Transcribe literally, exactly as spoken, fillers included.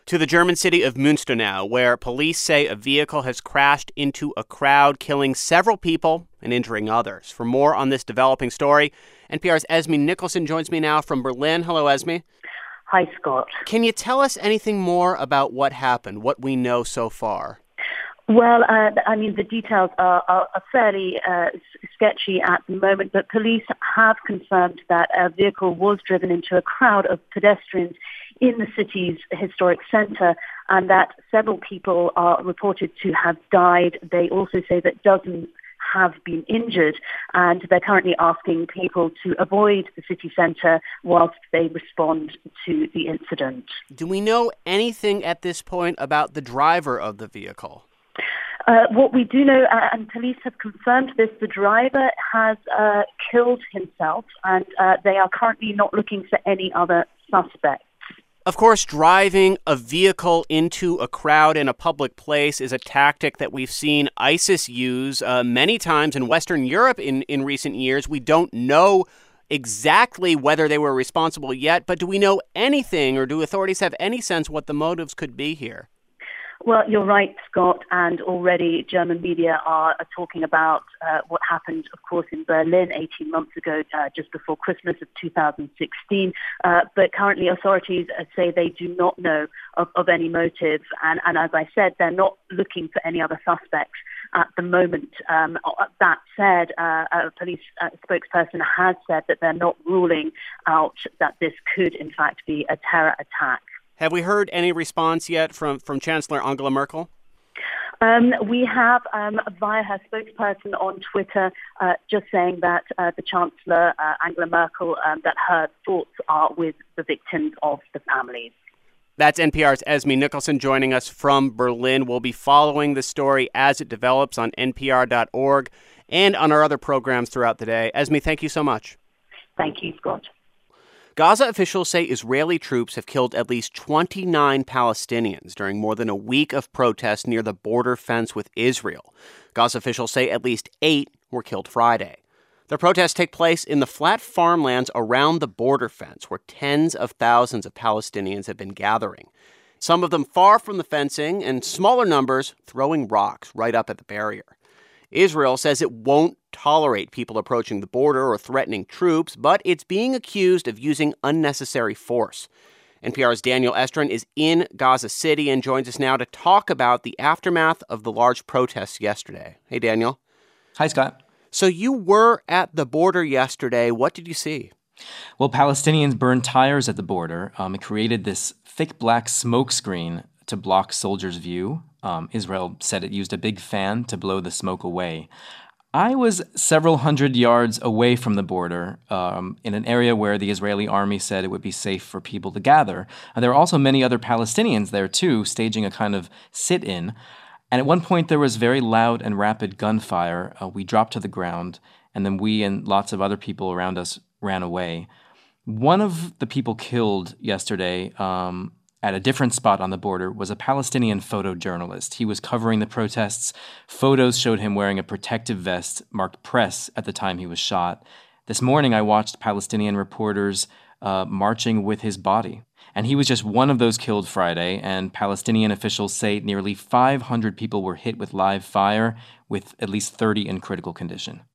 To the German city of Münster now, where police say a vehicle has crashed into a crowd, killing several people and injuring others. For more on this developing story, N P R's Esme Nicholson joins me now from Berlin. Hello, Esme. Hi, Scott. Can you tell us anything more about what happened, what we know so far? Well, uh, I mean, the details are, are, are fairly uh, sketchy at the moment, but police have confirmed that a vehicle was driven into a crowd of pedestrians in the city's historic centre, and that several people are reported to have died. They also say that dozens have been injured, and they're currently asking people to avoid the city centre whilst they respond to the incident. Do we know anything at this point about the driver of the vehicle? Uh, what we do know, uh, and police have confirmed this, the driver has uh, killed himself, and uh, they are currently not looking for any other suspects. Of course, driving a vehicle into a crowd in a public place is a tactic that we've seen ISIS use uh, many times in Western Europe in, in recent years. We don't know exactly whether they were responsible yet, but do we know anything, or do authorities have any sense what the motives could be here? Well, you're right, Scott, and already German media are, are talking about uh, what happened, of course, in Berlin eighteen months ago, uh, just before Christmas of two thousand sixteen. Uh, but currently authorities uh, say they do not know of, of any motive. And, and as I said, they're not looking for any other suspects at the moment. Um, that said, uh, a police uh, spokesperson has said that they're not ruling out that this could, in fact, be a terror attack. Have we heard any response yet from, from Chancellor Angela Merkel? Um, we have, um, via her spokesperson on Twitter, uh, just saying that uh, the Chancellor, uh, Angela Merkel, um, that her thoughts are with the victims of the families. That's N P R's Esme Nicholson joining us from Berlin. We'll be following the story as it develops on N P R dot org and on our other programs throughout the day. Esme, thank you so much. Thank you, Scott. Gaza officials say Israeli troops have killed at least twenty-nine Palestinians during more than a week of protests near the border fence with Israel. Gaza officials say at least eight were killed Friday. The protests take place in the flat farmlands around the border fence, where tens of thousands of Palestinians have been gathering. Some of them far from the fencing, and smaller numbers throwing rocks right up at the barrier. Israel says it won't tolerate people approaching the border or threatening troops, but it's being accused of using unnecessary force. N P R's Daniel Estrin is in Gaza City and joins us now to talk about the aftermath of the large protests yesterday. Hey, Daniel. Hi, Scott. So you were at the border yesterday. What did you see? Well, Palestinians burned tires at the border. Um, it created this thick black smoke screen to block soldiers' view. Um, Israel said it used a big fan to blow the smoke away. I was several hundred yards away from the border, um, in an area where the Israeli army said it would be safe for people to gather. And there were also many other Palestinians there, too, staging a kind of sit-in. And at one point, there was very loud and rapid gunfire. Uh, we dropped to the ground, and then we and lots of other people around us ran away. One of the people killed yesterday, um, at a different spot on the border, was a Palestinian photojournalist. He was covering the protests. Photos showed him wearing a protective vest marked press at the time he was shot. This morning, I watched Palestinian reporters uh, marching with his body. And he was just one of those killed Friday, and Palestinian officials say nearly five hundred people were hit with live fire, with at least thirty in critical condition.